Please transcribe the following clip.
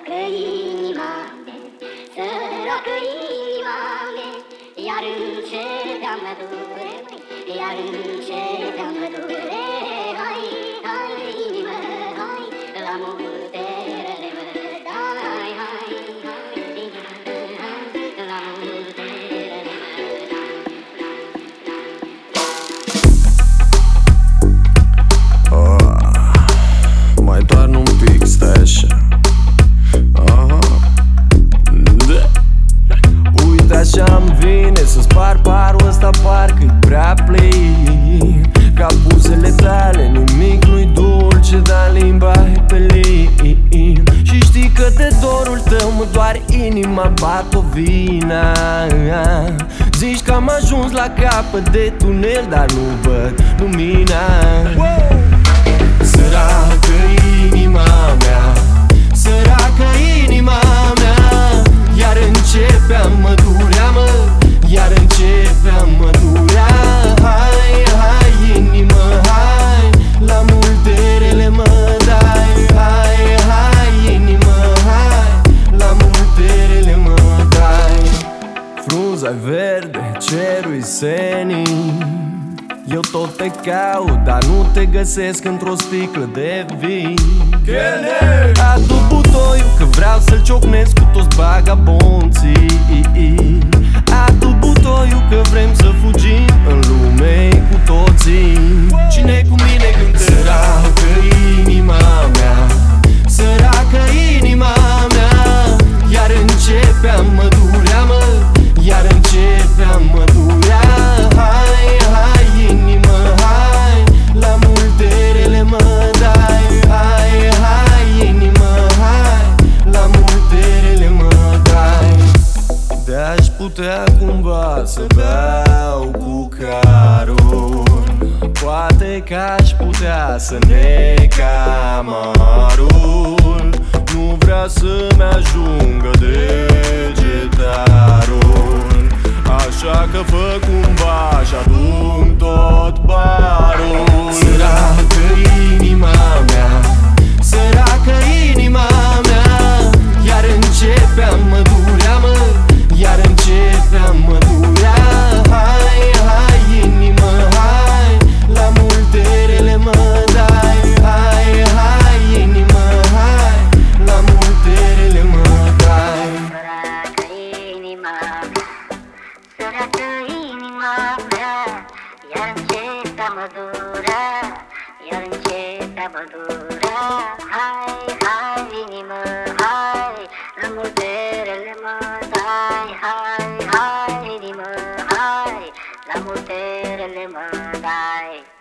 Săracă inima mea, săracă inima mea, iar începea mă dure, iar începea mă dure. Hai, hai inimă, hai, la multerele mă dai. Hai, hai inimă, hai, la multerele mă dai. Mai doarnă un pic, stai așa. Uite așa-mi vine să spar parul ăsta, parcă-i prea plin. Ca buzele tale, nimic nu-i dulce, dar limba e pe lin. Și știi că de dorul tău mă doare inima, bat o vina. Zici că am ajuns la capăt de tunel, dar nu văd lumina. Săracă inima mea, săracă inima mea, iar începea mă durea, mă, iar începea mă durea. Hai, hai inimă, hai, la multerele mă dai. Hai, hai inimă, hai, la multerele mă dai. Frunza-i verde, cerul-i senin, eu tot te caut, dar nu te găsesc într-o sticlă de vin. Adu butoiul că vreau să-l ciocnesc cu toți vagabonții. Adu butoiul că vrem să fugim în lume cu toții. Cine cu mine cântă? Săracă inima mea, săracă inima mea, iar începea mă durea, mă, iar începea mă durea. Hai, hai inimă, hai, la multerele mă dai. Hai, hai inimă, hai, la multerele mă dai. De-aș putea cumva să beau cu carul, poate că aș putea să nec amarul. Nu vrea să-mi ajungă degetarul, așa că fă cumva și adun tot barul. Săracă inima mea, săracă inima mea, iar începea mă durea, mă, iar începea mă durea. Hai, hai inimă, hai, la multerele mă dai. Hai, hai inimă, hai, la multerele mă dai. Săracă inima mea, săracă inima mea, iar începea mă durea, iar începea mă durea. Hai, hai inimă, hai, la multerele mă dai. Hai, hai inimă, hai, la multerele mă dai.